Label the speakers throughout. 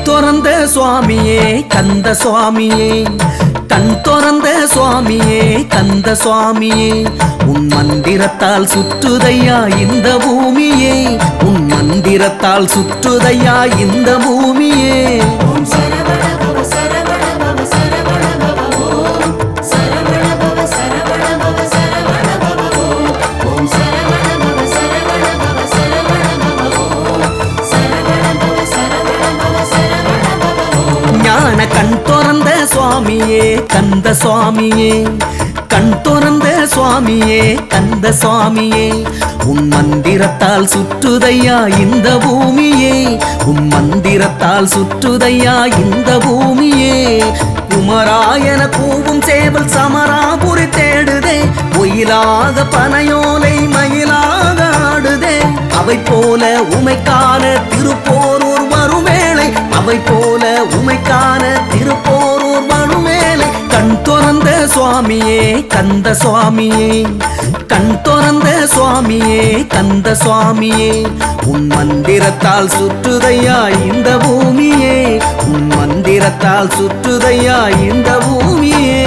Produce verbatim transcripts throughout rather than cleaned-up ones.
Speaker 1: துறந்த சுவாமியே கந்த சுவாமியே, கண் துறந்த சுவாமியே கந்த சுவாமியே, உன் மந்திரத்தால் சுற்றுதையா இந்த பூமியே, உன் மந்திரத்தால் சுற்றுதையா இந்த பூமியே. ஞான கண் துறந்த சுவாமியே கந்த சுவாமியே, கண் துறந்த சுவாமியே கந்த சுவாமியே, உன் மந்திரத்தால் சுற்றுதையா இந்த பூமியே, உன் மந்திரத்தால் சுற்றுதையா இந்த பூமியே. குமராயன கூவும் சேவல் சமராபுரி தேடுதே, ஒயிலாக பனையோலை மயிலாக ஆடுதே, அவை போல உமைக்கான திருப்போரூர் வருவேளை, அவை போல உமைக்கான திருப்போரூர் வருவேளை. கண் துறந்த சுவாமியே கந்த சுவாமியே, கண் துறந்த சுவாமியே கந்த சுவாமியே, உன் மந்திரத்தால் சுற்றுதையா இந்த பூமியே, உன் மந்திரத்தால் சுற்றுதையா இந்த பூமியே.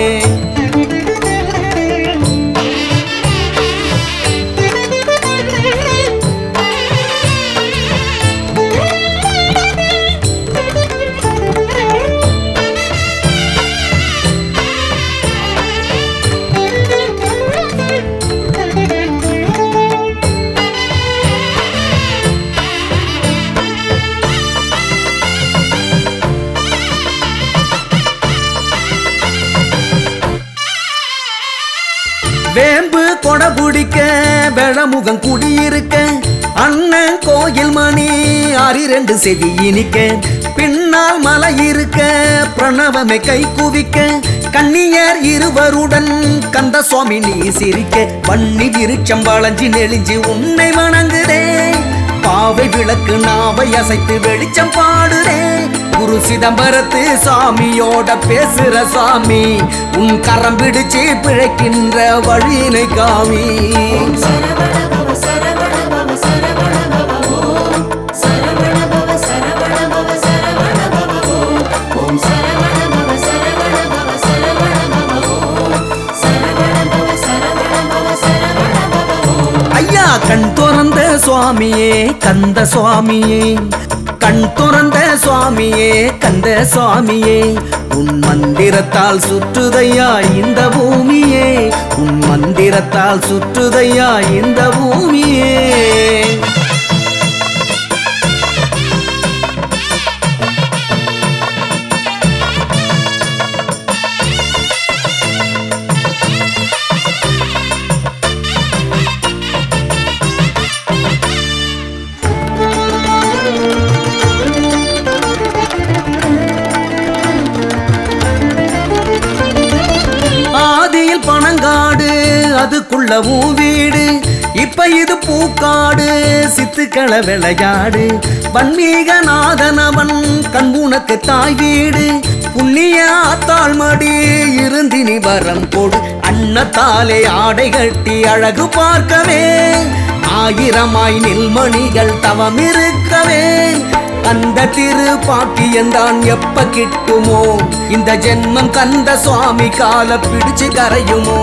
Speaker 1: வேம்பு கொடை பிடிக்க வெளமுகம் குடியிருக்க, அண்ணன் கோயில் மணி ஆறிரண்டு செவி இனிக்க, பின்னால் மலை இருக்க பிரணவமை கை குவிக்க, கன்னியர் இருவருடன் கந்த சுவாமி நீ சிரிக்க, வன்னி விருட்சம் வளைஞ்சி நெளிஞ்சு உன்னை வணங்குதே, பாவை விளக்கு நாவை அசைத்து வெளிச்சம் பாடுதே, குரு சிதம்பரத்து சாமியோட பேசுற சாமி, உன் கரம் பிடிச்சு பிழைக்கின்ற வழியினை காமி. ஐயா கண் துறந்த சுவாமியே கந்த சுவாமியே, கண் துறந்த சுவாமியே கந்த சுவாமியே, உன் மந்திரத்தால் சுற்றுதையா இந்த பூமியே, உன் மந்திரத்தால் சுற்றுதையா இந்த பூமியே. பணங்காடு அதுக்குள்ள உன் வீடு, இப்ப இது பூக்காடு சித்துக்களை விளையாடு, வன்மீகநாதனவன் கண்புனக்கு தாய் வீடு, புண்ணிய ஆத்தாள் மடி இருந்தினி வரம் கொடு, அன்னத்தாலே ஆடை கட்டி அழகு பார்க்கவே, ஆயிரமாய் நெல்மணிகள் தவம் இருக்கவே, அந்த திரு பாக்கியந்தான் எப்ப கிட்டுமோ, இந்த ஜென்மம் கந்த சுவாமி கால பிடிச்சு கரையுமோ.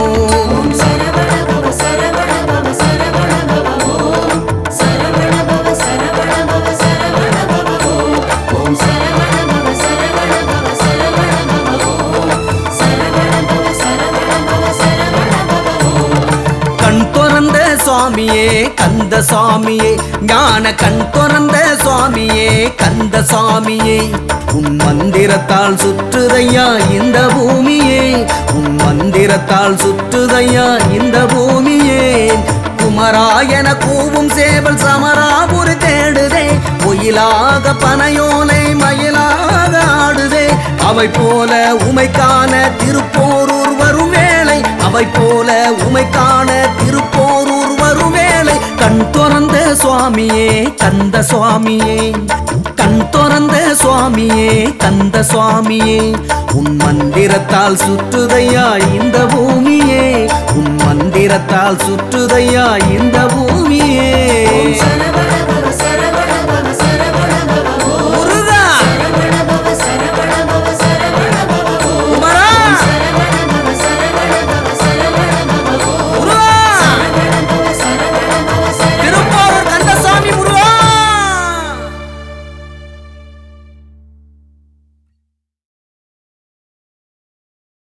Speaker 1: கண் துறந்த சுவாமியே கந்த சுவாமியே, ஞான கண் துறந்த சுவாமியே கந்த சுவாமியே, உன் மந்திரத்தால் சுற்றுதையா இந்த பூமியே, உன் மந்திரத்தால் சுற்றுதையா இந்த பூமியே. குமராயன கூவும் சேவல் சமராபுரி தேடுதே, ஒயிலாக பனையோலை மயிலாக ஆடுதே, அவை போல உமைக்கான திருப்போரூர் வரும் வேளை, அவை போல உமைக்கான திருப்போரூர் வரும் வேளை. கண் துறந்த சுவாமியே கந்த சுவாமியே, கண் துறந்த சுவாமியே கந்த சுவாமியே, உன் மந்திரத்தால் சுற்றுதையா இந்த பூமியே, உன் மந்திரத்தால் சுற்றுதையா இந்த பூமியே.